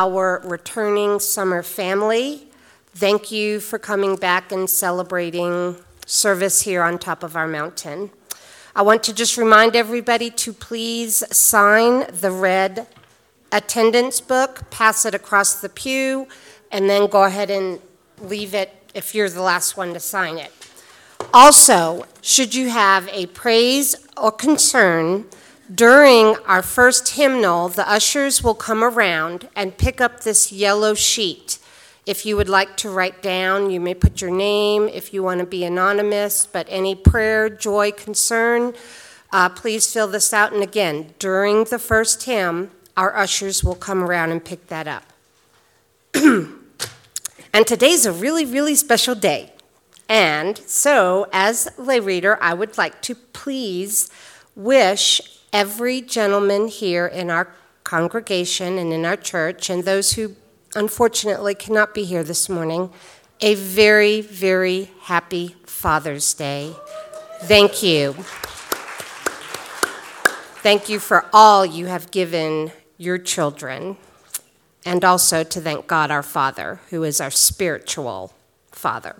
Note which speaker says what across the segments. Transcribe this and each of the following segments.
Speaker 1: our returning summer family. Thank you for coming back and celebrating service here on top of our mountain. I want to just remind everybody to please sign the red attendance book, pass it across the pew, and then go ahead and leave it if you're the last one to sign it. Also, should you have a praise or concern during our first hymnal, the ushers will come around and pick up this yellow sheet. If you would like to write down, you may put your name if you want to be anonymous, but any prayer, joy, concern, please fill this out. And again, during the first hymn, our ushers will come around and pick that up. And today's a really, really special day. And so, as lay reader, I would like to please wish every gentleman here in our congregation and in our church, and those who unfortunately cannot be here this morning, a very, very happy Father's Day. Thank you. Thank you for all you have given your children, and also to thank God our Father, who is our spiritual Father.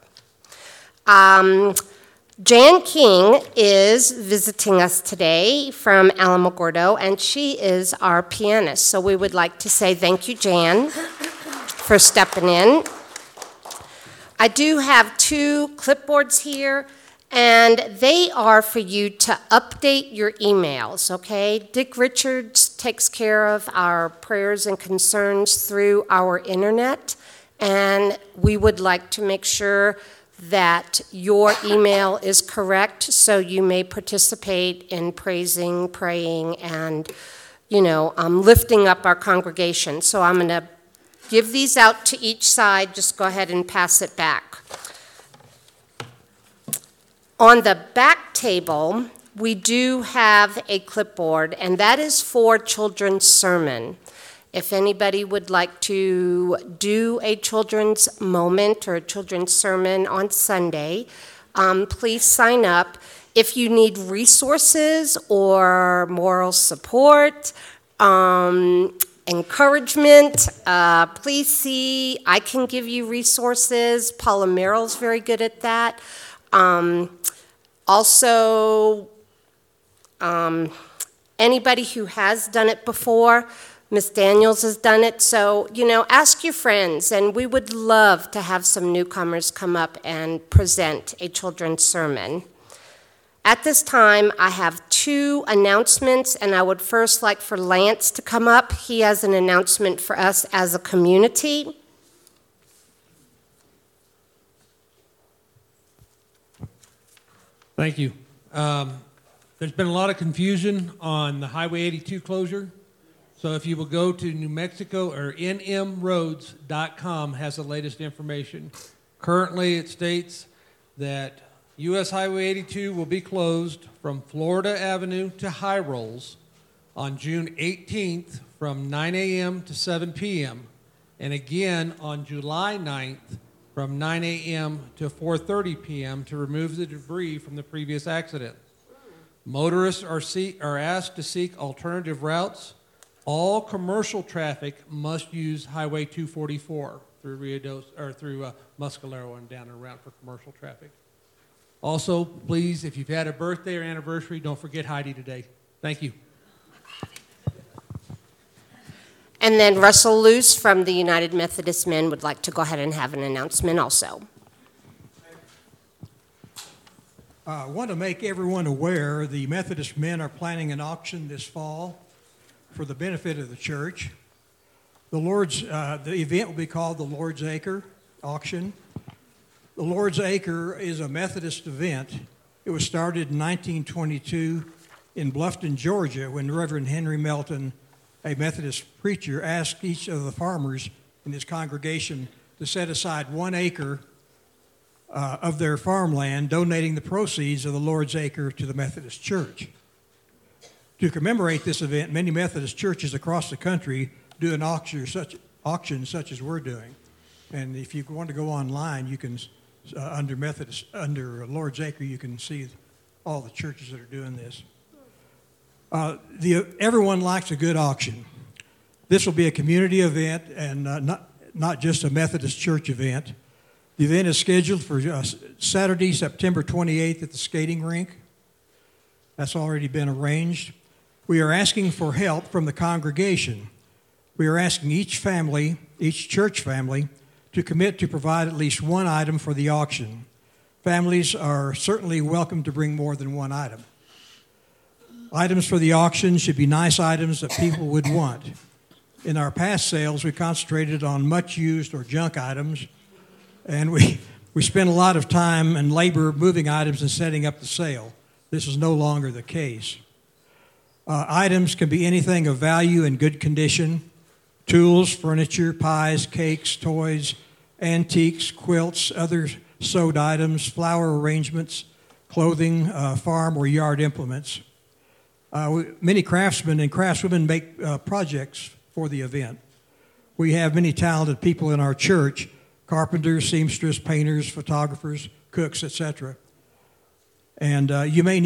Speaker 1: Jan King is visiting us today from Alamogordo, and she is our pianist. So we would like to say thank you, Jan, for stepping in. I do have 2 clipboards here, and they are for you to update your emails, okay? Dick Richards takes care of our prayers and concerns through our internet, and we would like to make sure that your email is correct, so you may participate in praising, praying, and, lifting up our congregation. So I'm going to give these out to each side. Just go ahead and pass it back. On the back table, we do have a clipboard, and that is for children's sermon. If anybody would like to do a children's moment or a children's sermon on Sunday, please sign up. If you need resources or moral support, encouragement, please see. I can give you resources. Paula Merrill's very good at that. Also, anybody who has done it before, Miss Daniels has done it, so, ask your friends, and we would love to have some newcomers come up and present a children's sermon. At this time, I have 2 announcements, and I would first like for Lance to come up. He has an announcement for us as a community.
Speaker 2: Thank you. There's been a lot of confusion on the Highway 82 closure. So if you will go to New Mexico or nmroads.com has the latest information. Currently it states that U.S. Highway 82 will be closed from Florida Avenue to High Rolls on June 18th from 9 a.m. to 7 p.m. and again on July 9th from 9 a.m. to 4:30 p.m. to remove the debris from the previous accident. Motorists are asked to seek alternative routes. All commercial traffic must use Highway 244 through Muscalero and down and around for commercial traffic. Also, please, if you've had a birthday or anniversary, don't forget Heidi today. Thank you.
Speaker 1: And then Russell Luce from the United Methodist Men would like to go ahead and have an announcement also.
Speaker 3: I want to make everyone aware the Methodist Men are planning an auction this fall for the benefit of the church. The event will be called the Lord's Acre Auction. The Lord's Acre is a Methodist event. It was started in 1922 in Bluffton, Georgia, when Reverend Henry Melton, a Methodist preacher, asked each of the farmers in his congregation to set aside 1 acre of their farmland, donating the proceeds of the Lord's Acre to the Methodist Church. To commemorate this event, many Methodist churches across the country do an auction such as we're doing. And if you want to go online, you can, under Lord's Acre, you can see all the churches that are doing this. Everyone likes a good auction. This will be a community event and not just a Methodist Church event. The event is scheduled for Saturday, September 28th at the skating rink. That's already been arranged. We are asking for help from the congregation. We are asking each family, each church family, to commit to provide at least one item for the auction. Families are certainly welcome to bring more than one item. Items for the auction should be nice items that people would want. In our past sales, we concentrated on much used or junk items, and we spent a lot of time and labor moving items and setting up the sale. This is no longer the case. Items can be anything of value and good condition: tools, furniture, pies, cakes, toys, antiques, quilts, other sewed items, flower arrangements, clothing, farm or yard implements. Many craftsmen and craftswomen make projects for the event. We have many talented people in our church: carpenters, seamsters, painters, photographers, cooks, etc. And you may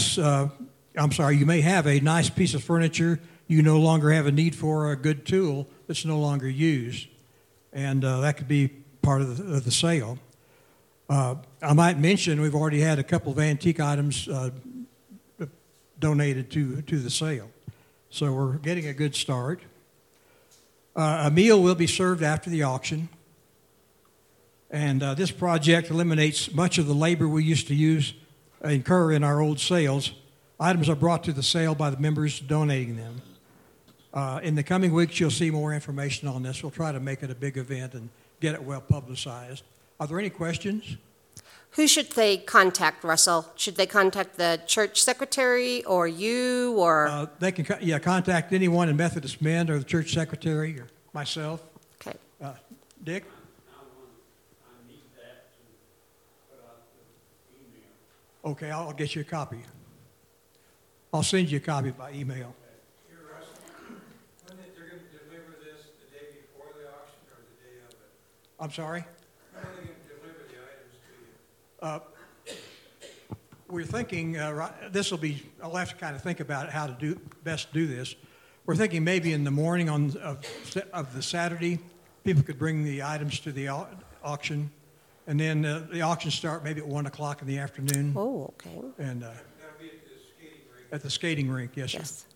Speaker 3: have a nice piece of furniture you no longer have a need for, a good tool that's no longer used. And that could be part of the sale. I might mention we've already had a couple of antique items donated to the sale. So we're getting a good start. A meal will be served after the auction. And this project eliminates much of the labor we used to incur in our old sales. Items are brought to the sale by the members donating them. In the coming weeks, you'll see more information on this. We'll try to make it a big event and get it well publicized. Are there any questions?
Speaker 1: Who should they contact, Russell? Should they contact the church secretary or you or?
Speaker 3: They can contact anyone in Methodist Men or the church secretary or myself.
Speaker 1: Okay.
Speaker 3: Dick?
Speaker 4: I need that to put out the email.
Speaker 3: Okay, I'll get you a copy. I'll send you a copy by email.
Speaker 5: Here, Russell, when they're going to deliver this, the day before the auction or the day of it?
Speaker 3: I'm sorry?
Speaker 5: When are they going to deliver the items to you?
Speaker 3: We're thinking I'll have to kind of think about how to best do this. We're thinking maybe in the morning of the Saturday, people could bring the items to the auction, and then the auction start maybe at 1 o'clock in the afternoon.
Speaker 1: Oh, okay.
Speaker 3: And
Speaker 5: That'll be at the skating rink.
Speaker 3: at the skating rink, yes, sir.
Speaker 1: Yes.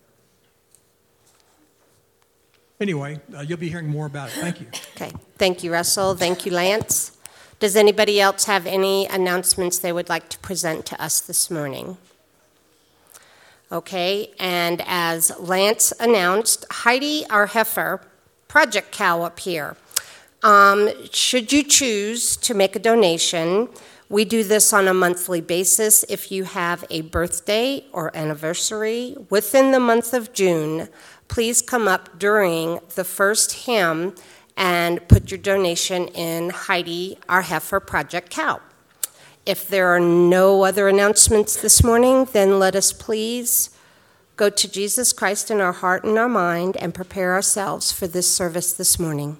Speaker 3: Anyway, you'll be hearing more about it. Thank you.
Speaker 1: Okay. Thank you, Russell. Thank you, Lance. Does anybody else have any announcements they would like to present to us this morning? Okay, and as Lance announced, Heidi, our heifer, project cow up here. Should you choose to make a donation, we do this on a monthly basis. If you have a birthday or anniversary within the month of June, please come up during the first hymn and put your donation in Heidi, our heifer, project cow. If there are no other announcements this morning, then let us please go to Jesus Christ in our heart and our mind and prepare ourselves for this service this morning.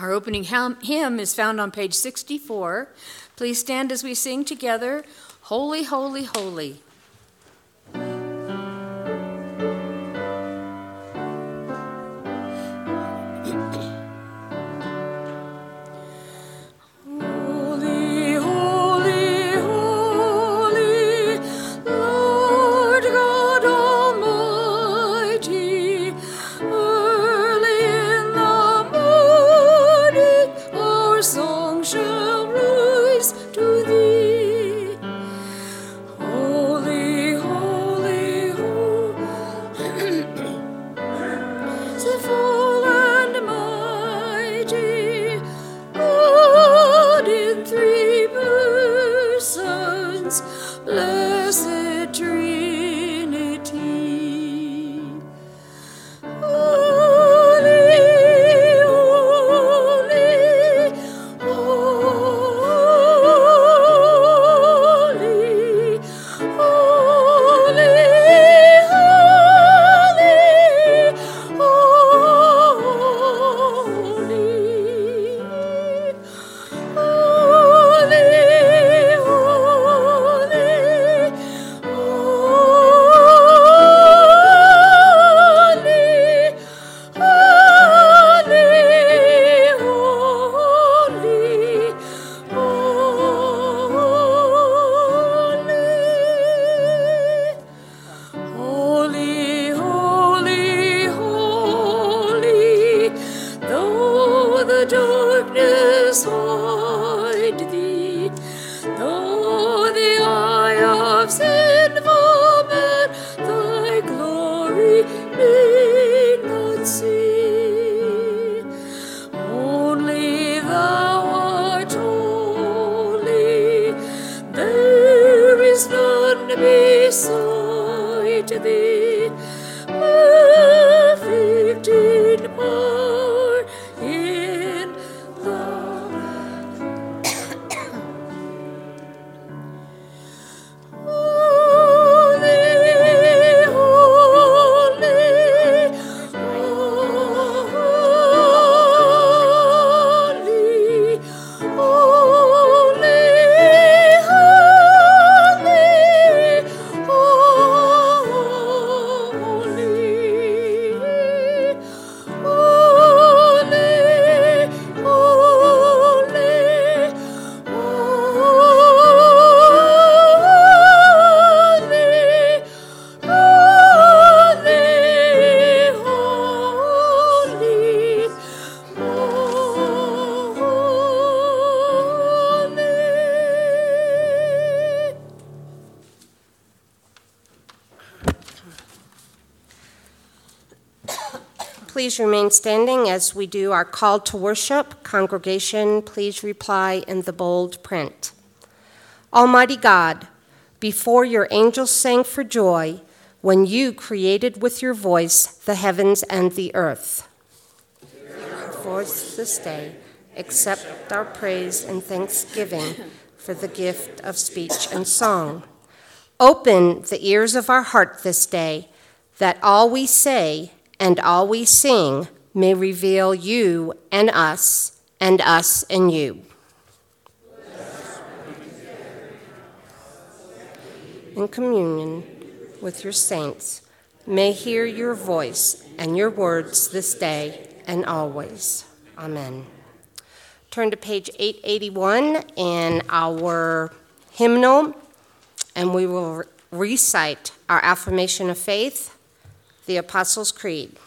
Speaker 6: Our opening hymn is found on page 64. Please stand as we sing together, Holy, Holy, Holy.
Speaker 1: Please remain standing as we do our call to worship. Congregation, please reply in the bold print. Almighty God, before your angels sang for joy when you created with your voice the heavens and the earth. For us this day, accept our praise and thanksgiving for the gift of speech and song. Open the ears of our heart this day, that all we say and all we sing may reveal you and us and you. In communion with your saints, may hear your voice and your words this day and always. Amen. Turn to page 881 in our hymnal, and we will recite our affirmation of faith, the Apostles' Creed.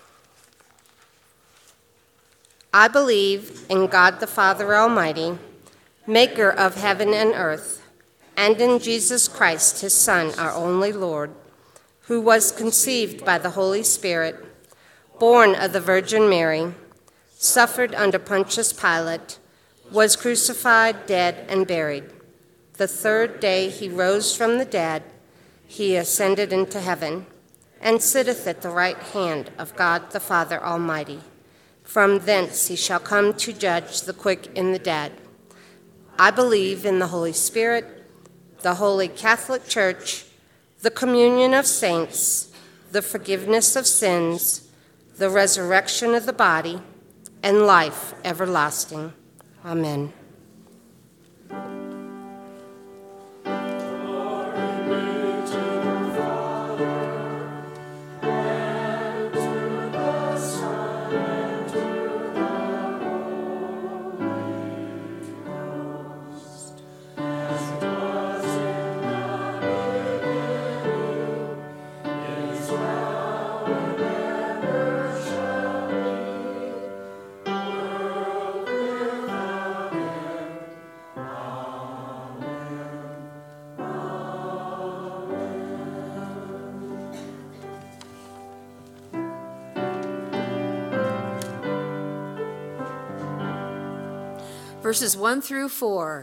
Speaker 1: I believe in God the Father Almighty, maker of heaven and earth, and in Jesus Christ, his Son, our only Lord, who was conceived by the Holy Spirit, born of the Virgin Mary, suffered under Pontius Pilate, was crucified, dead, and buried. The third day he rose from the dead, he ascended into heaven, and sitteth at the right hand of God the Father Almighty. From thence he shall come to judge the quick and the dead. I believe in the Holy Spirit, the Holy Catholic Church, the communion of saints, the forgiveness of sins, the resurrection of the body, and life everlasting. Amen.
Speaker 6: Verses 1 through 4.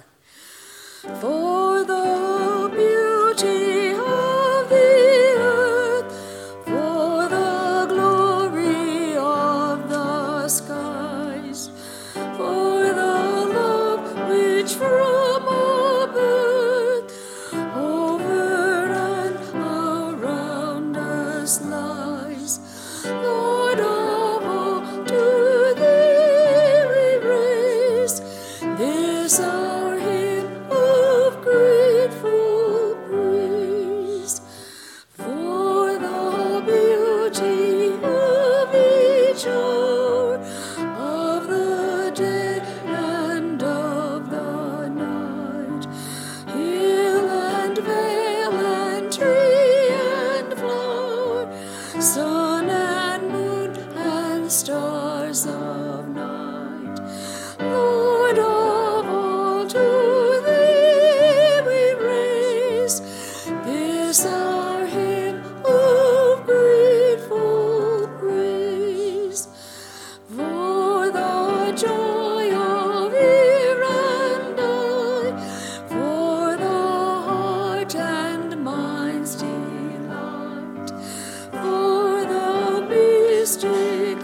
Speaker 6: For the beauty of the earth, for the glory of the skies, for the love which from our birth over and around us lies. Lord of all, to thee we raise this our hymn of grateful praise. For the beauty of each hour of the day and of the night, hill and vale and tree and flower, sun and moon and stars of night. Lord of all, to thee we raise this our hymn of grateful praise. For the joy of ear and eye, for the heart and mind's delight, for the mystic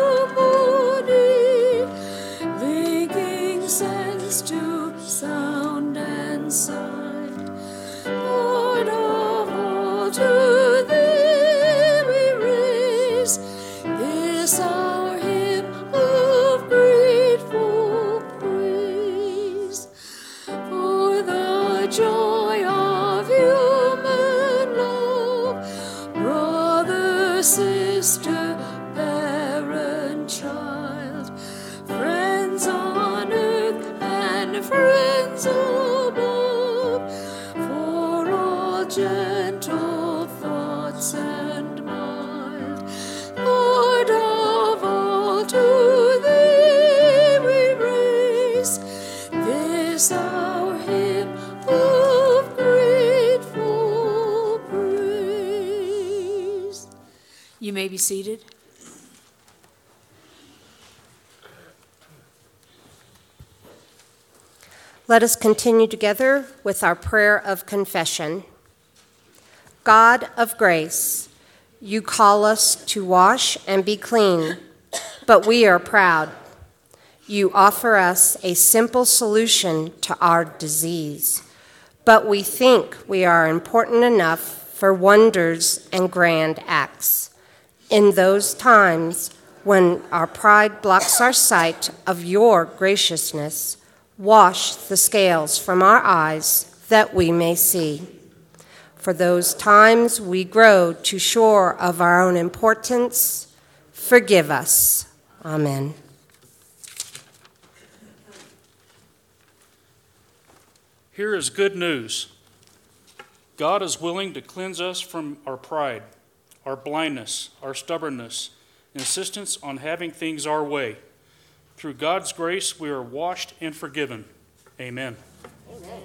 Speaker 6: harmony, linking sense to sound and sight. Lord of all, to thee we raise this our hymn of grateful praise. For the joy of human love, brother, sister, parent, child, friends on earth and friends above, for all gentle thoughts and mild. Lord of all, to thee we raise this our hymn of grateful praise. You may be seated.
Speaker 1: Let us continue together with our prayer of confession. God of grace, you call us to wash and be clean, but we are proud. You offer us a simple solution to our disease, but we think we are important enough for wonders and grand acts. In those times when our pride blocks our sight of your graciousness, wash the scales from our eyes that we may see. For those times we grow too sure of our own importance, forgive us. Amen.
Speaker 4: Here is good news. God is willing to cleanse us from our pride, our blindness, our stubbornness, insistence on having things our way. Through God's grace, we are washed and forgiven. Amen.
Speaker 1: Amen.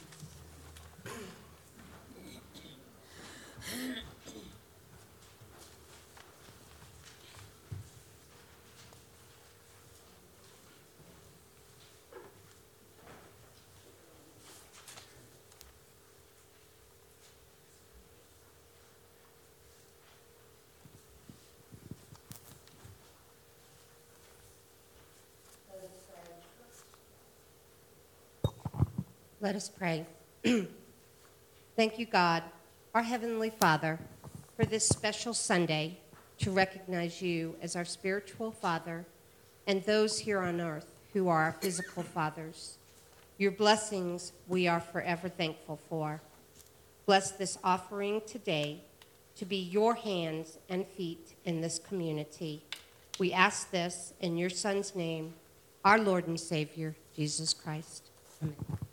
Speaker 1: Let us pray. Thank you, God, our Heavenly Father, for this special Sunday to recognize you as our spiritual Father and those here on earth who are our physical fathers. Your blessings we are forever thankful for. Bless this offering today to be your hands and feet in this community. We ask this in your Son's name, our Lord and Savior, Jesus Christ. Amen.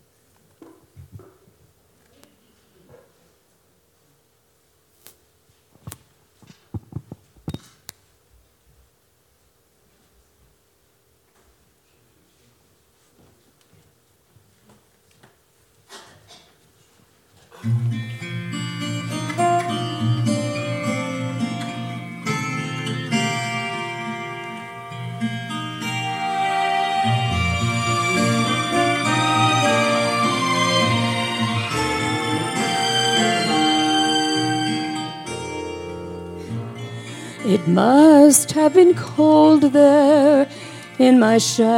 Speaker 6: It must have been cold there in my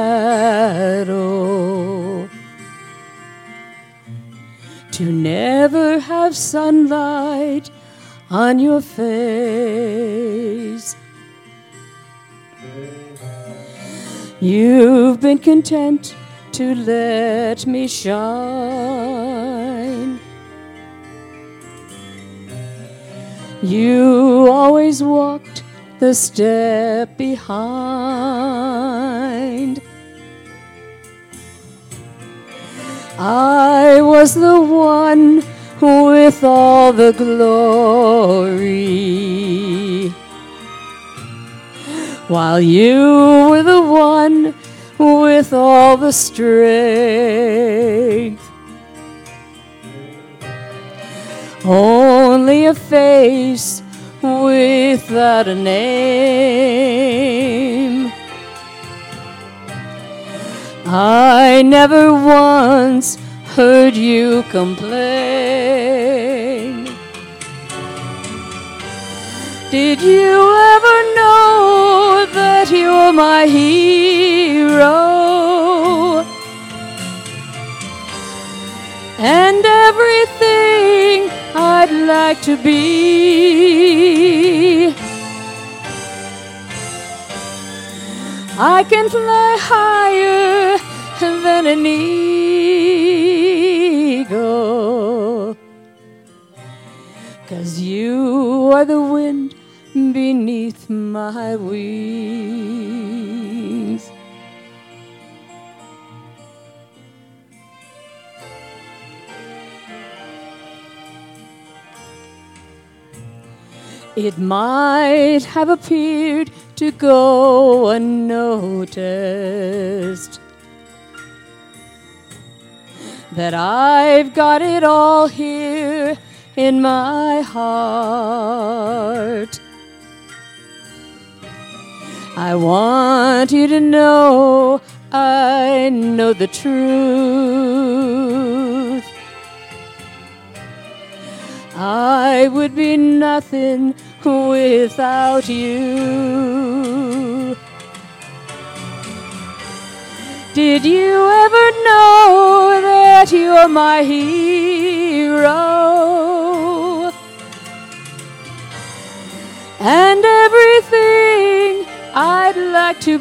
Speaker 6: shadow to never have sunlight on your face. You've been content to let me shine. You always walked the step behind. I was the one with all the glory, while you were the one with all the strength. Only a face without a name. I never once heard you complain. Did you ever know that you're my hero? And everything I'd like to be. I can fly higher than an eagle, 'cause you are the wind beneath my wings. It might have appeared to go unnoticed that I've got it all here in my heart. I want you to know I know the truth. I would be nothing without you. Did you ever know that you're my hero? And everything I'd like to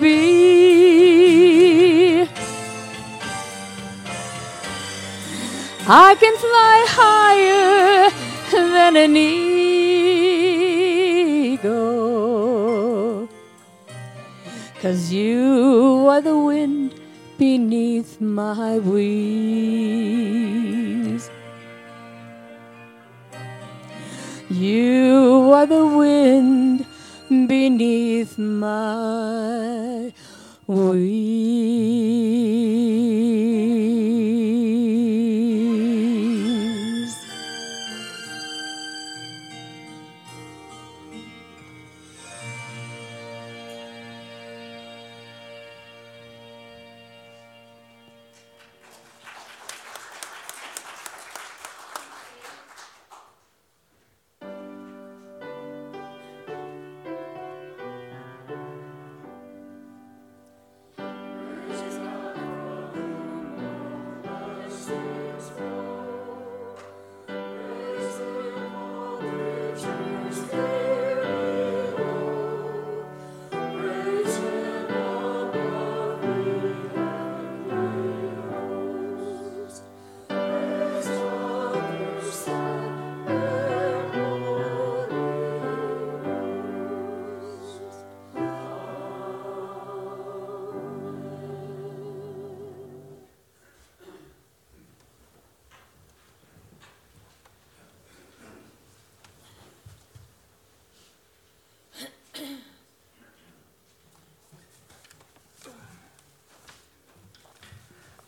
Speaker 6: be. I can fly higher than an eagle, 'cause you are the wind beneath my wings. You are the wind beneath my wings.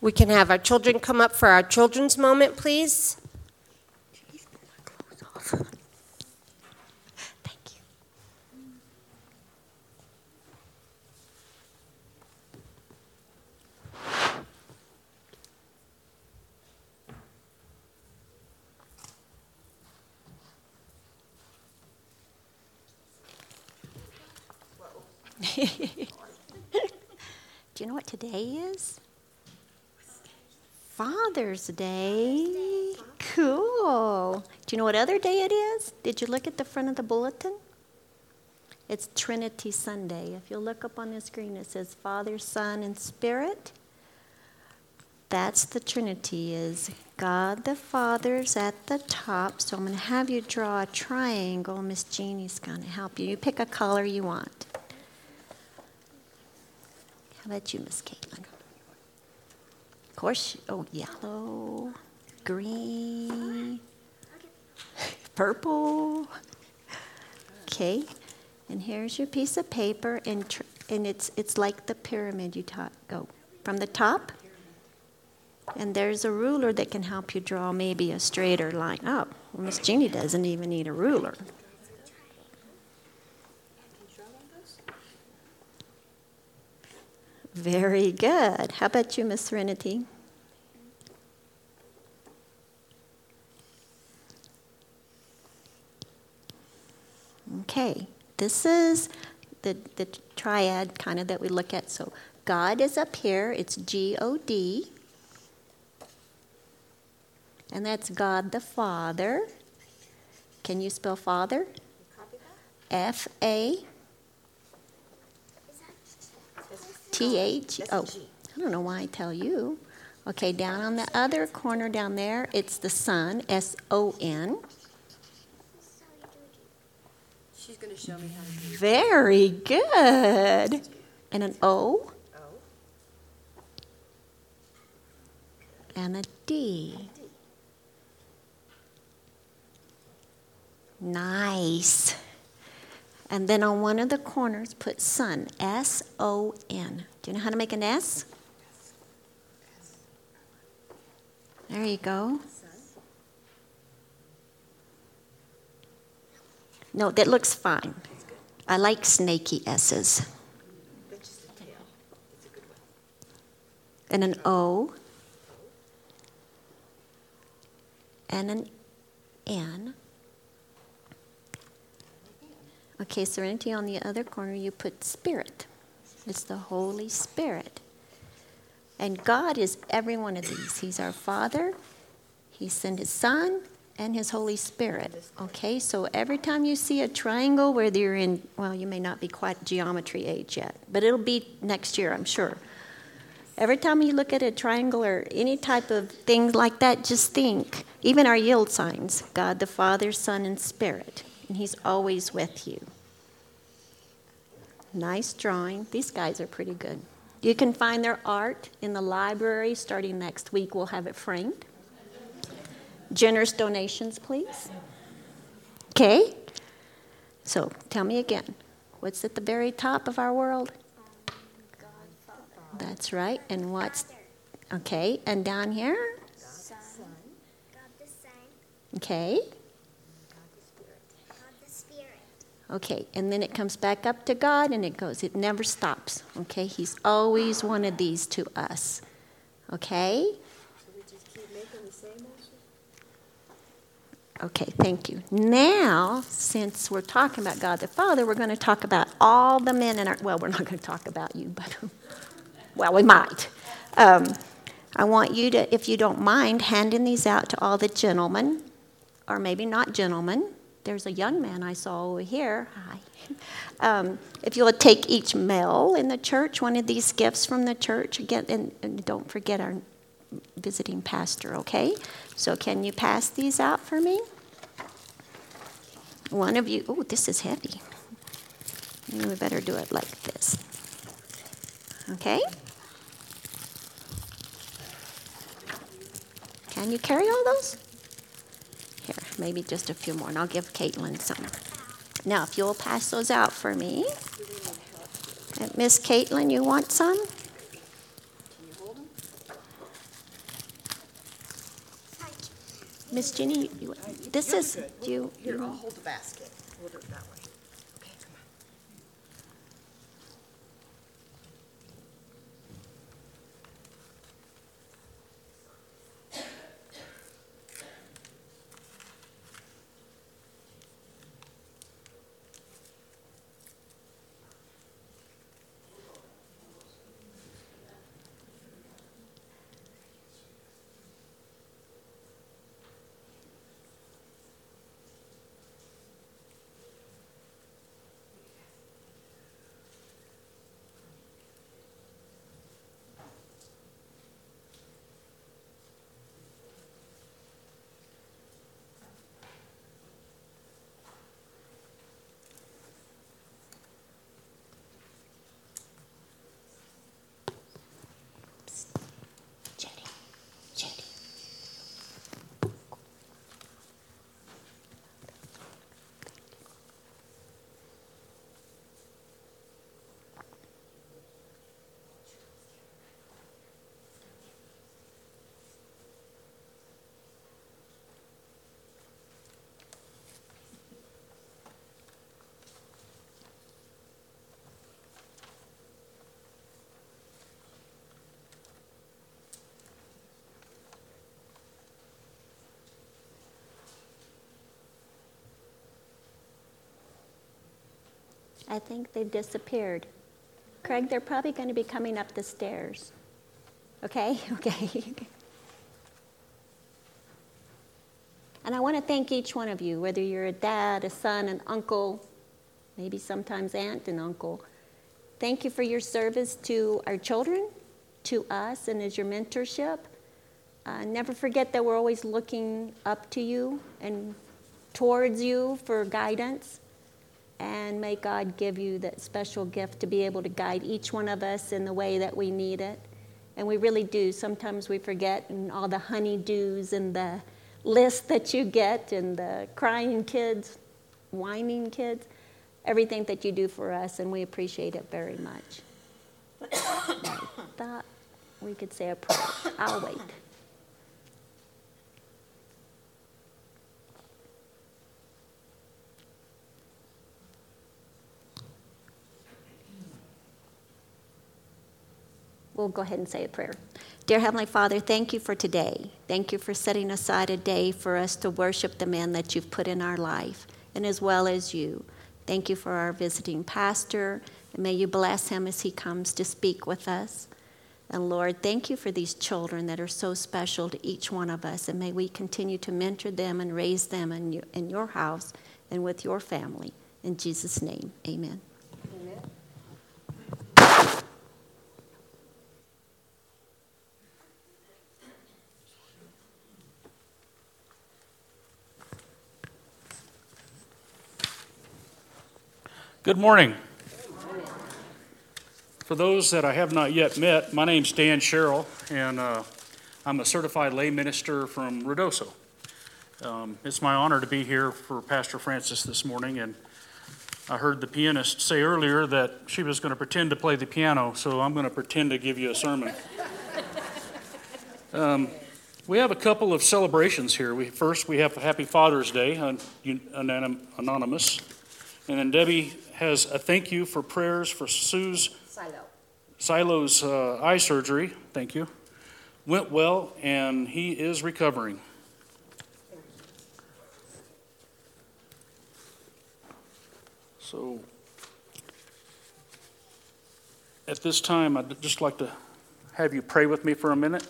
Speaker 1: We can have our children come up for our children's moment, please.
Speaker 7: Thank you. Do you know what today is? Father's Day. Cool. Do you know what other day it is? Did you look at the front of the bulletin? It's Trinity Sunday. If you'll look up on the screen, it says Father, Son, and Spirit. That's the Trinity, is God the Father's at the top. So I'm going to have you draw a triangle. Miss Jeannie's going to help you. You pick a color you want. How about you, Miss Caitlin? Of course, yellow, green, purple. Okay, and here's your piece of paper, and it's like the pyramid you taught. Go from the top, and there's a ruler that can help you draw maybe a straighter line. Oh, well, Miss Jeannie doesn't even need a ruler. Very good. How about you, Miss Serenity? Okay, this is the triad kind of that we look at. So God is up here. It's G-O-D. And that's God the Father. Can you spell Father? F-A. T-H, I don't know why I tell you. Okay, down on the other corner down there, it's the Son, S-O-N.
Speaker 8: She's going to show me how to do it.
Speaker 7: Very good. And an O. And a D. Nice. And then on one of the corners, put Son, S-O-N. Do you know how to make an S? There you go. No, that looks fine. I like snaky S's. And an O. And an N. Okay, Serenity, on the other corner, you put Spirit. It's the Holy Spirit. And God is every one of these. He's our Father, He sent His Son, and His Holy Spirit. Okay, so every time you see a triangle, whether you're in, well, you may not be quite geometry age yet, but it'll be next year, I'm sure. Every time you look at a triangle or any type of thing like that, just think, even our yield signs, God the Father, Son, and Spirit. And He's always with you. Nice drawing. These guys are pretty good. You can find their art in the library starting next week. We'll have it framed. Generous donations, please. Okay? So tell me again. What's at the very top of our world? That's right. And what's... Okay. And down here?
Speaker 8: Son. God the Son.
Speaker 7: Okay. Okay, and then it comes back up to God, and it goes. It never stops, okay? He's always one of these to us, okay?
Speaker 8: So we just keep making the same answer?
Speaker 7: Okay, thank you. Now, since we're talking about God the Father, we're going to talk about all the men in our... Well, we're not going to talk about you, but... Well, we might. I want you to, if you don't mind, handing these out to all the gentlemen, or maybe not gentlemen. There's a young man I saw over here. Hi. If you'll take each male in the church one of these gifts from the church, again, and don't forget our visiting pastor, okay? So can you pass these out for me? One of you, oh, this is heavy. Maybe we better do it like this. Okay? Can you carry all those? Here, maybe just a few more, and I'll give Caitlin some. Now, if you'll pass those out for me. Miss Caitlin, you want some?
Speaker 8: Can you hold them?
Speaker 7: Miss Jenny, this is,
Speaker 8: Here, I'll hold the basket. Hold it that way. Okay, come on.
Speaker 7: Jenny, Jenny. I think they've disappeared. Craig, they're probably going to be coming up the stairs. Okay? Okay. And I want to thank each one of you, whether you're a dad, a son, an uncle, maybe sometimes aunt and uncle. Thank you for your service to our children, to us, and as your mentorship. Never forget that we're always looking up to you and towards you for guidance. And may God give you that special gift to be able to guide each one of us in the way that we need it. And we really do. Sometimes we forget, and all the honeydews and the list that you get and the crying kids, whining kids, everything that you do for us, and we appreciate it very much. I thought we could say a prayer. I'll wait. We'll go ahead and say a prayer. Dear Heavenly Father, thank you for today. Thank you for setting aside a day for us to worship the man that you've put in our life, and as well as you. Thank you for our visiting pastor, and may you bless him as he comes to speak with us. And Lord, thank you for these children that are so special to each one of us, and may we continue to mentor them and raise them in your house and with your family. In Jesus' name, amen.
Speaker 4: Good morning. For those that I have not yet met, my name's Dan Sherrill, and I'm a certified lay minister from Ruidoso. It's my honor to be here for Pastor Francis this morning, and I heard the pianist say earlier that she was going to pretend to play the piano, so I'm going to pretend to give you a sermon. We have a couple of celebrations here. First, we have Happy Father's Day, anonymous, and then Debbie has a thank you for prayers for Silo's eye surgery. Thank you. Went well, and he is recovering. So, at this time, I'd just like to have you pray with me for a minute.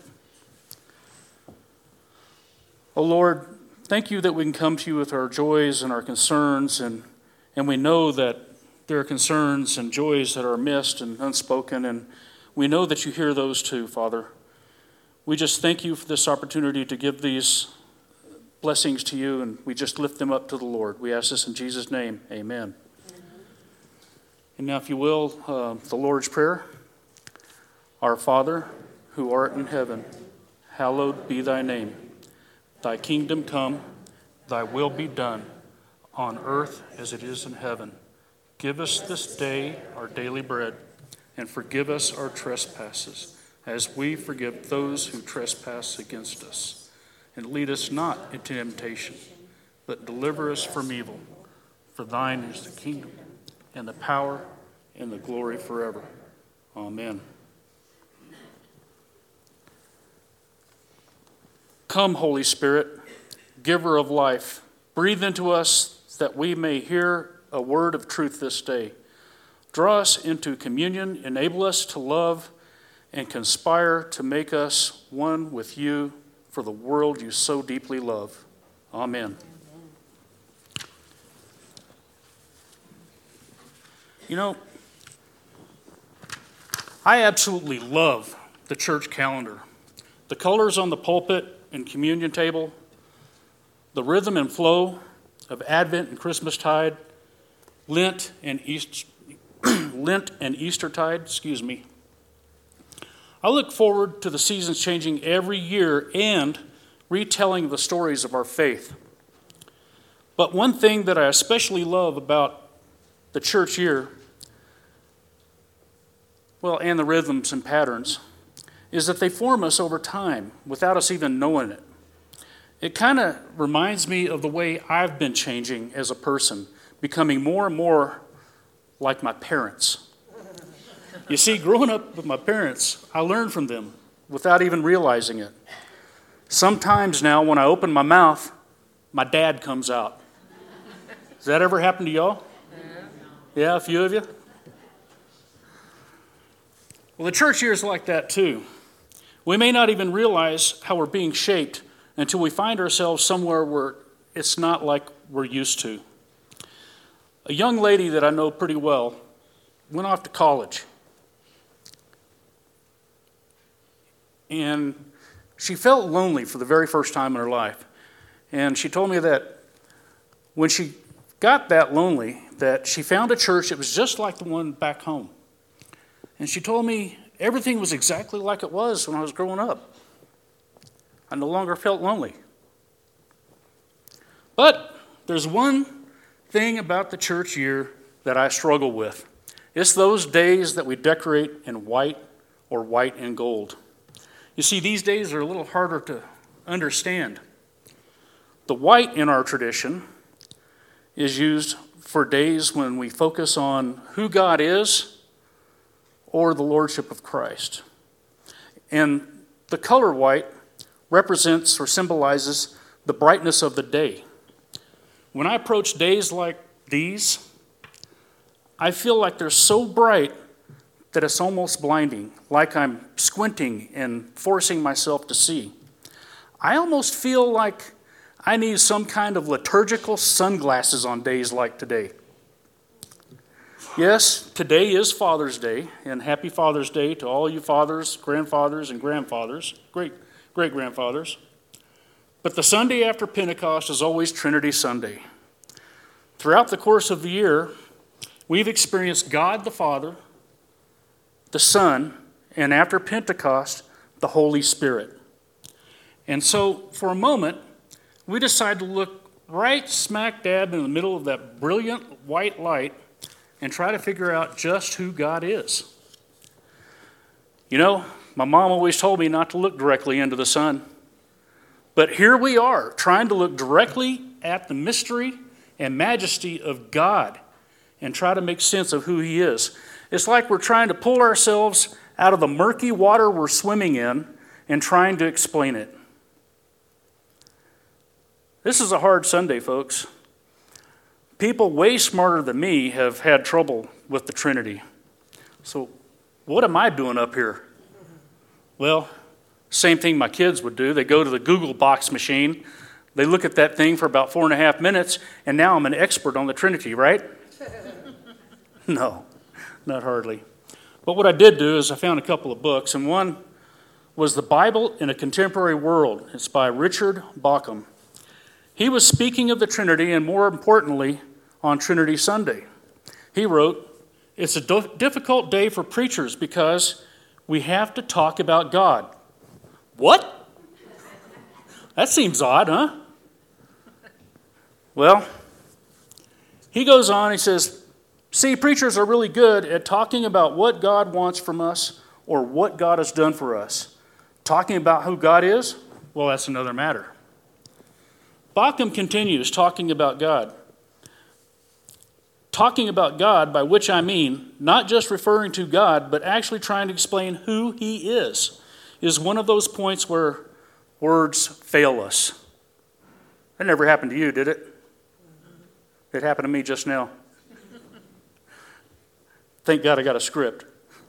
Speaker 4: Oh Lord, thank you that we can come to you with our joys and our concerns, and we know that there are concerns and joys that are missed and unspoken, and we know that you hear those too, Father. We just thank you for this opportunity to give these blessings to you, and we just lift them up to the Lord. We ask this in Jesus' name, amen. And now, if you will, the Lord's Prayer. Our Father, who art in heaven, hallowed be thy name. Thy kingdom come, thy will be done, on earth as it is in heaven. Give us this day our daily bread, and forgive us our trespasses, as we forgive those who trespass against us. and lead us not into temptation, but deliver us from evil. For thine is the kingdom, and the power, and the glory forever. Amen. Come, Holy Spirit, giver of life, breathe into us that we may hear a word of truth this day. Draw us into communion, enable us to love, and conspire to make us one with you for the world you so deeply love. Amen. You know, I absolutely love the church calendar. The colors on the pulpit and communion table, the rhythm and flow of Advent and Christmastide, Lent and Eastertide, I look forward to the seasons changing every year and retelling the stories of our faith. But one thing that I especially love about the church year, and the rhythms and patterns, is that they form us over time without us even knowing it. It kind of reminds me of the way I've been changing as a person, becoming more and more like my parents. You see, growing up with my parents, I learned from them without even realizing it. Sometimes now when I open my mouth, my dad comes out. Does that ever happen to y'all? Yeah, a few of you? Well, the church year is like that too. We may not even realize how we're being shaped until we find ourselves somewhere where it's not like we're used to. A young lady that I know pretty well went off to college. And she felt lonely for the very first time in her life. And she told me that when she got that lonely, that she found a church that was just like the one back home. And she told me everything was exactly like it was when I was growing up. I no longer felt lonely. But there's one thing about the church year that I struggle with. It's those days that we decorate in white or white and gold. You see, these days are a little harder to understand. The white in our tradition is used for days when we focus on who God is or the lordship of Christ. And the color white represents or symbolizes the brightness of the day. When I approach days like these, I feel like they're so bright that it's almost blinding, like I'm squinting and forcing myself to see. I almost feel like I need some kind of liturgical sunglasses on days like today. Yes, today is Father's Day, and happy Father's Day to all you fathers, grandfathers, and grandfathers, great-grandfathers. But the Sunday after Pentecost is always Trinity Sunday. Throughout the course of the year, we've experienced God the Father, the Son, and after Pentecost, the Holy Spirit. And so, for a moment, we decide to look right smack dab in the middle of that brilliant white light and try to figure out just who God is. You know, my mom always told me not to look directly into the sun. But here we are, trying to look directly at the mystery and majesty of God and try to make sense of who He is. It's like we're trying to pull ourselves out of the murky water we're swimming in and trying to explain it. This is a hard Sunday, folks. People way smarter than me have had trouble with the Trinity. So what am I doing up here? Well, same thing my kids would do. They go to the Google box machine. They look at that thing for about 4.5 minutes, and now I'm an expert on the Trinity, right? No, not hardly. But what I did do is I found a couple of books, and one was The Bible in a Contemporary World. It's by Richard Bauckham. He was speaking of the Trinity, and more importantly, on Trinity Sunday. He wrote, "It's a difficult day for preachers because we have to talk about God." What? That seems odd, huh? Well, he goes on, he says, "See, preachers are really good at talking about what God wants from us or what God has done for us. Talking about who God is, well, that's another matter. Bauckham continues talking about God. Talking about God, by which I mean not just referring to God, but actually trying to explain who he is one of those points where words fail us. That never happened to you, did it? It happened to me just now. Thank God I got a script.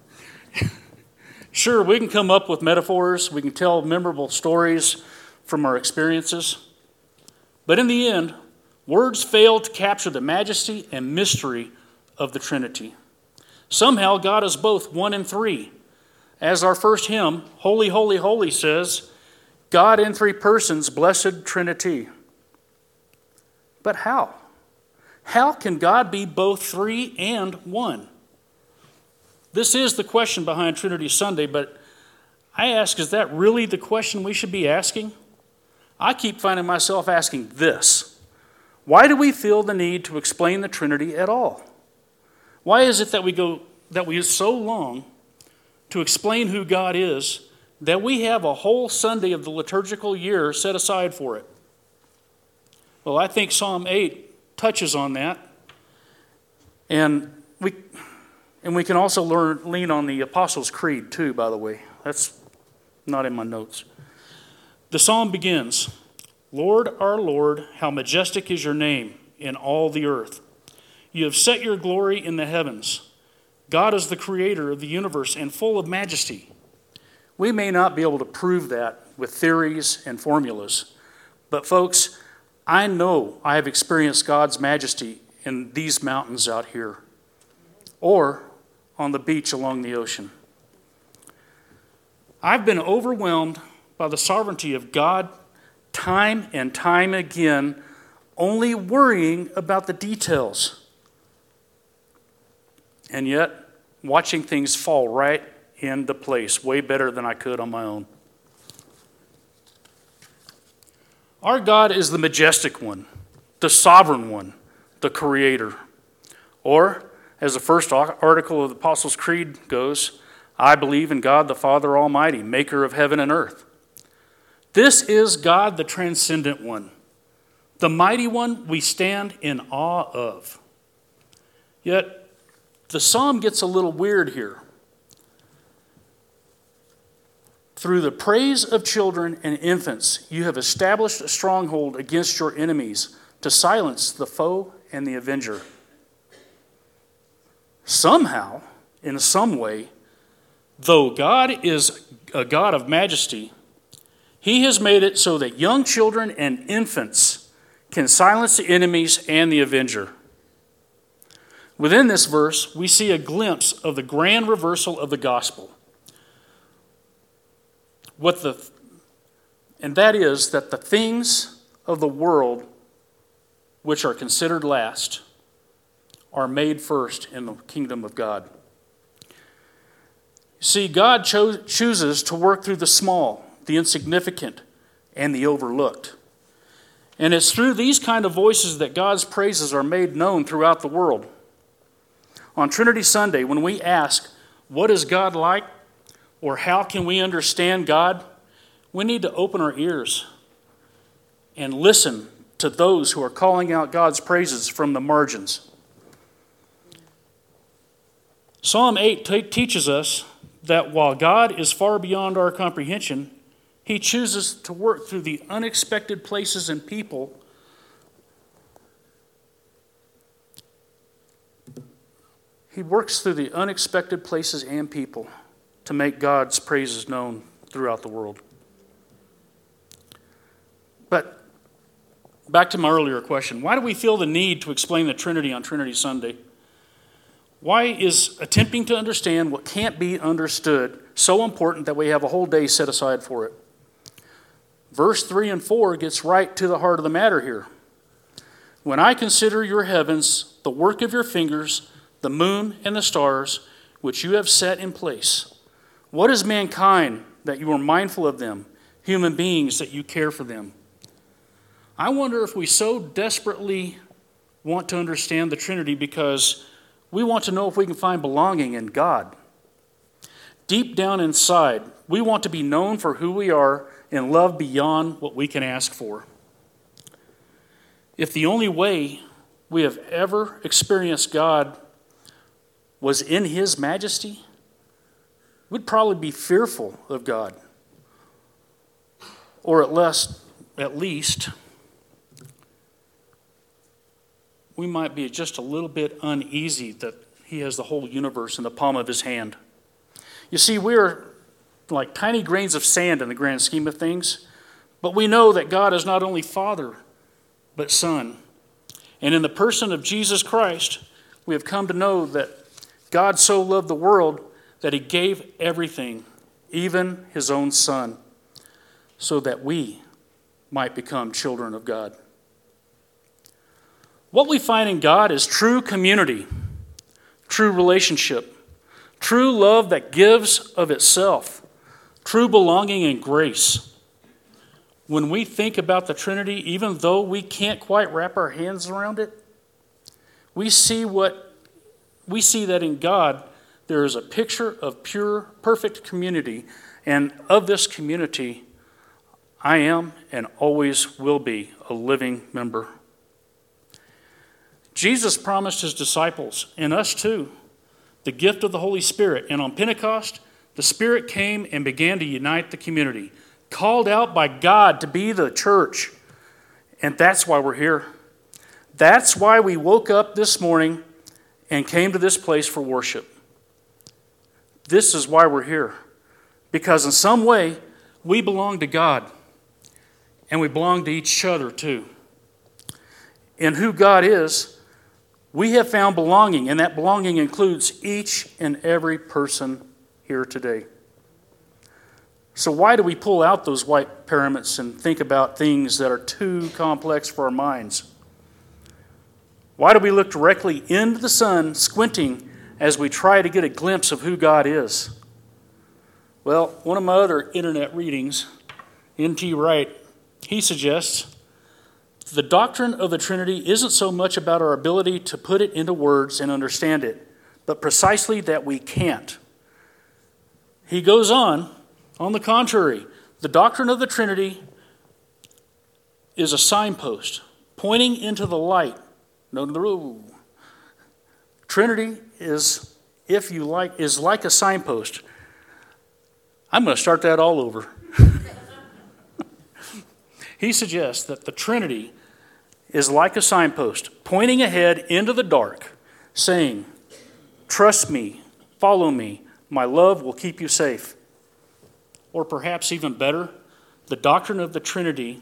Speaker 4: Sure, we can come up with metaphors, we can tell memorable stories from our experiences, but in the end, words fail to capture the majesty and mystery of the Trinity. Somehow, God is both one and three. As our first hymn, Holy, Holy, Holy, says, God in three persons, blessed Trinity. But how? How can God be both three and one? This is the question behind Trinity Sunday, but I ask, is that really the question we should be asking? I keep finding myself asking this. Why do we feel the need to explain the Trinity at all? Why is it that we use so long to explain who God is that we have a whole Sunday of the liturgical year set aside for it? Well, I think Psalm 8 touches on that. And we can also lean on the Apostles' Creed too, by the way. That's not in my notes. The psalm begins, Lord, our Lord, how majestic is your name in all the earth. You have set your glory in the heavens. God is the creator of the universe and full of majesty. We may not be able to prove that with theories and formulas, but folks, I know I have experienced God's majesty in these mountains out here or on the beach along the ocean. I've been overwhelmed by the sovereignty of God time and time again, only worrying about the details. And yet, watching things fall right into place, way better than I could on my own. Our God is the majestic one, the sovereign one, the creator. Or, as the first article of the Apostles' Creed goes, I believe in God the Father Almighty, maker of heaven and earth. This is God, the transcendent one, the mighty one we stand in awe of. Yet, the psalm gets a little weird here. Through the praise of children and infants, you have established a stronghold against your enemies to silence the foe and the avenger. Somehow, in some way, though God is a God of majesty, he has made it so that young children and infants can silence the enemies and the avenger. Within this verse, we see a glimpse of the grand reversal of the gospel. And that is that the things of the world which are considered last are made first in the kingdom of God. See, God chooses to work through the small, the insignificant, and the overlooked. And it's through these kind of voices that God's praises are made known throughout the world. On Trinity Sunday, when we ask, what is God like? Or how can we understand God? We need to open our ears and listen to those who are calling out God's praises from the margins. Psalm 8 teaches us that while God is far beyond our comprehension, he chooses to work through the unexpected places and people He works through the unexpected places and people to make God's praises known throughout the world. But back to my earlier question, why do we feel the need to explain the Trinity on Trinity Sunday? Why is attempting to understand what can't be understood so important that we have a whole day set aside for it? Verse 3 and 4 gets right to the heart of the matter here. When I consider your heavens, the work of your fingers, the moon and the stars, which you have set in place. What is mankind that you are mindful of them, human beings that you care for them? I wonder if we so desperately want to understand the Trinity because we want to know if we can find belonging in God. Deep down inside, we want to be known for who we are and loved beyond what we can ask for. If the only way we have ever experienced God was in His majesty, we'd probably be fearful of God. Or at least, we might be just a little bit uneasy that He has the whole universe in the palm of His hand. You see, we're like tiny grains of sand in the grand scheme of things, but we know that God is not only Father, but Son. And in the person of Jesus Christ, we have come to know that God so loved the world that He gave everything, even His own Son, so that we might become children of God. What we find in God is true community, true relationship, true love that gives of itself, true belonging and grace. When we think about the Trinity, even though we can't quite wrap our hands around it, we see that in God there is a picture of pure, perfect community, and of this community, I am and always will be a living member. Jesus promised His disciples, and us too, the gift of the Holy Spirit. And on Pentecost, the Spirit came and began to unite the community, called out by God to be the church. And that's why we're here. That's why we woke up this morning and came to this place for worship. This is why we're here. Because in some way, we belong to God. And we belong to each other too. In who God is, we have found belonging. And that belonging includes each and every person here today. So why do we pull out those white pyramids and think about things that are too complex for our minds? Why do we look directly into the sun, squinting as we try to get a glimpse of who God is? Well, one of my other internet readings, N.T. Wright, he suggests the doctrine of the Trinity isn't so much about our ability to put it into words and understand it, but precisely that we can't. He goes on the contrary, the doctrine of the Trinity is a signpost pointing into the light. No. Trinity is, if you like, is like a signpost. I'm going to start that all over. He suggests that the Trinity is like a signpost, pointing ahead into the dark, saying, trust me, follow me, my love will keep you safe. Or perhaps even better, the doctrine of the Trinity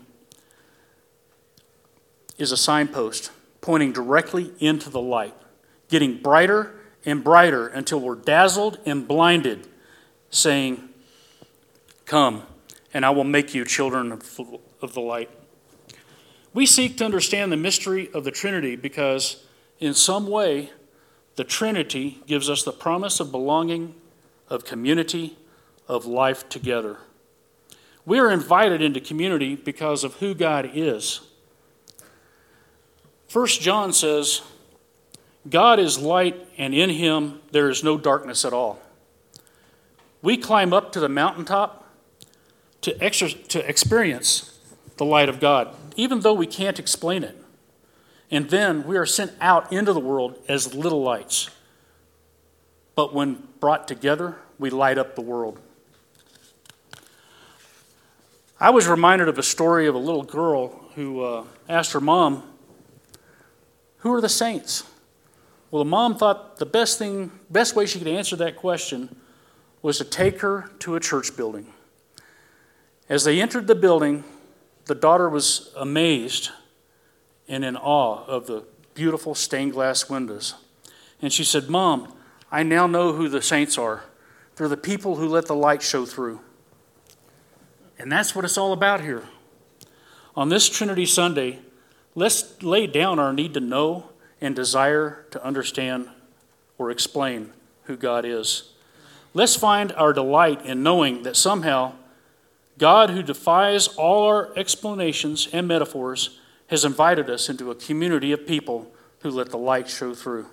Speaker 4: is a signpost, pointing directly into the light, getting brighter and brighter until we're dazzled and blinded, saying, come, and I will make you children of the light. We seek to understand the mystery of the Trinity because, in some way, the Trinity gives us the promise of belonging, of community, of life together. We are invited into community because of who God is. 1 John says, God is light, and in Him there is no darkness at all. We climb up to the mountaintop to experience the light of God, even though we can't explain it. And then we are sent out into the world as little lights. But when brought together, we light up the world. I was reminded of a story of a little girl who asked her mom, who are the saints? Well, the mom thought the best way she could answer that question was to take her to a church building. As they entered the building, the daughter was amazed and in awe of the beautiful stained glass windows. And she said, Mom, I now know who the saints are. They're the people who let the light show through. And that's what it's all about here. On this Trinity Sunday, let's lay down our need to know and desire to understand or explain who God is. Let's find our delight in knowing that somehow God, who defies all our explanations and metaphors, has invited us into a community of people who let the light show through.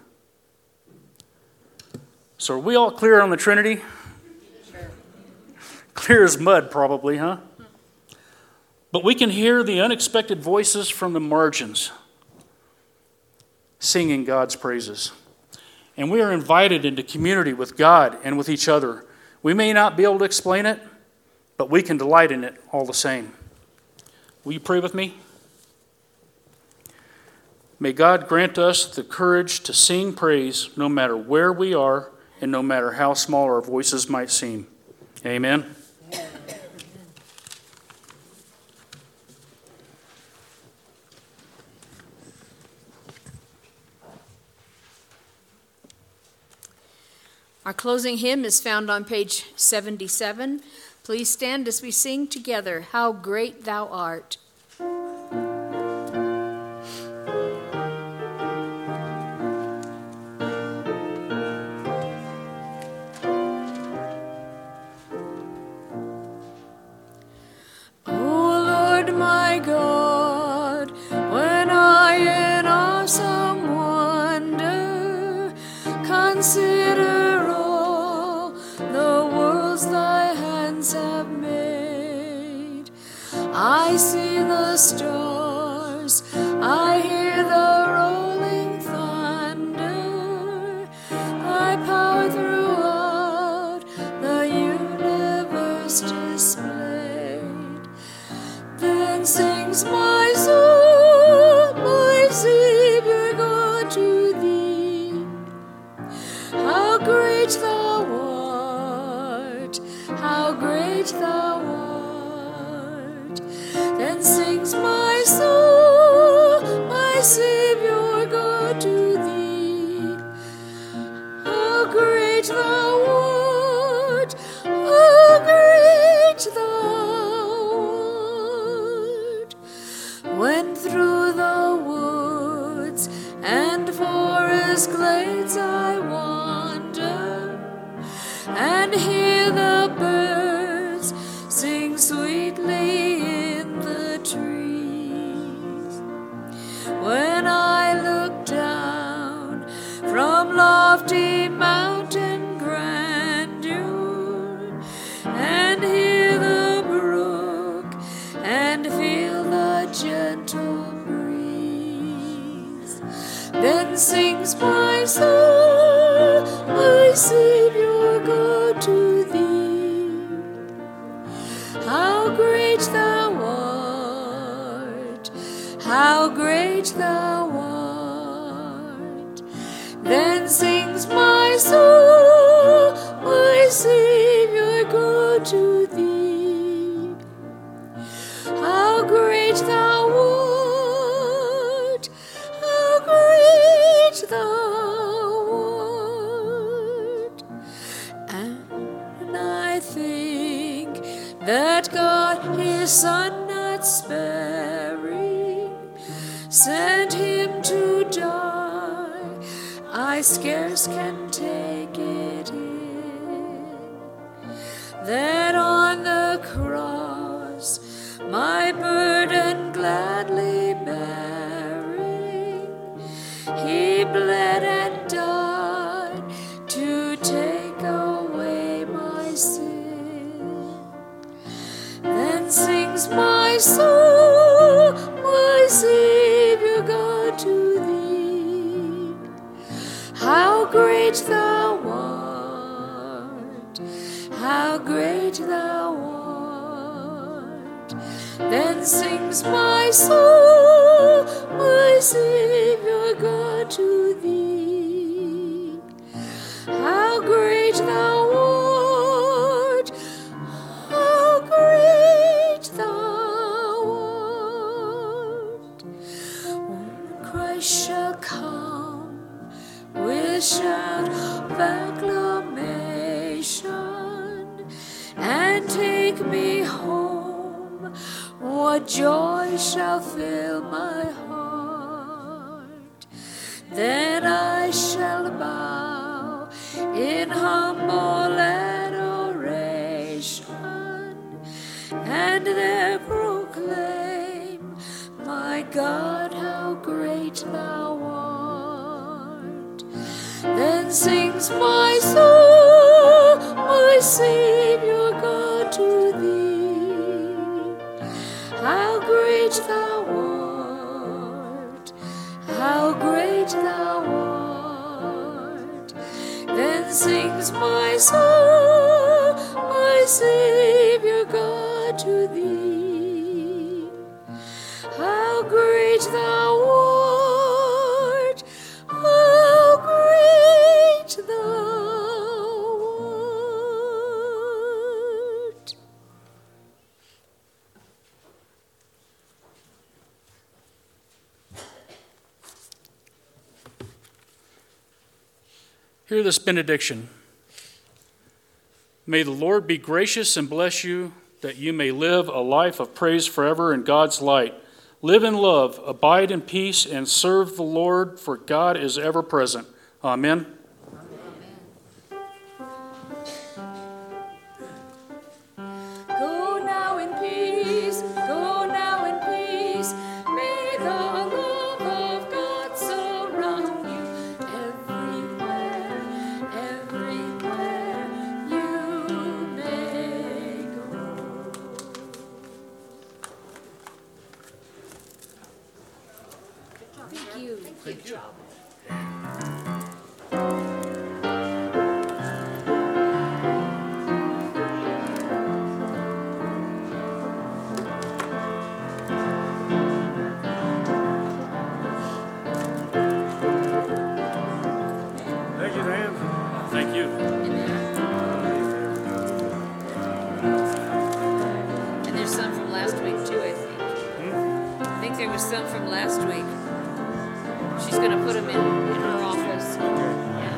Speaker 4: So are we all clear on the Trinity? Sure. Clear as mud, probably, huh? But we can hear the unexpected voices from the margins, singing God's praises. And we are invited into community with God and with each other. We may not be able to explain it, but we can delight in it all the same. Will you pray with me? May God grant us the courage to sing praise no matter where we are and no matter how small our voices might seem. Amen.
Speaker 6: Our closing hymn is found on page 77. Please stand as we sing together, How Great Thou Art. Consider all the worlds thy hands have made. I see the stars, I hear the rolling thunder, thy power throughout the universe displayed. Then sings my soul, my Savior God, to thee. How great thou art, how great thou art. Then sings my soul, my Savior God, to thee. How great thou art, how great thou art. When through the woods and forest glades I wander and hear the birds sing sweetly in the trees, when I look down from lofty mountain grandeur and hear the brook and feel the gentle breeze, then sings my soul, my Savior God, to thee. How great thou art, how great thou art. Then sings my soul, my Savior God, to thee. How great thou art, how great thou art. And I think that God his Son not sparing sent him to die. I scarce can take it in, that on the cross my burden gladly bearing, he bled and died to take away my sin. Then sings my soul, my Savior God, to thee. How great thou art, how great thou art. Then sings my soul, my Savior God, to thee. How great thou art, how great thou art. When Christ shall come with shout of acclamation and take me home, what joy shall fill my heart. Then I shall bow in humble adoration and there proclaim, my God, how great thou art. Then sings my soul, my Savior God, to thee. How great thou art, how great thou art. Then sings my soul, my Savior God, to thee. How great thou art, how great thou art.
Speaker 4: Hear this benediction. May the Lord be gracious and bless you, that you may live a life of praise forever in God's light. Live in love, abide in peace, and serve the Lord, for God is ever present. Amen.
Speaker 6: Go now in peace, go now in peace. May the love of God surround you everywhere, everywhere you may go. Thank you. Good job.
Speaker 5: Thank you, Dan.
Speaker 4: Thank you.
Speaker 6: And there's some from last week too, I think. I think there was some from last week. She's going to put them in her office. Yeah.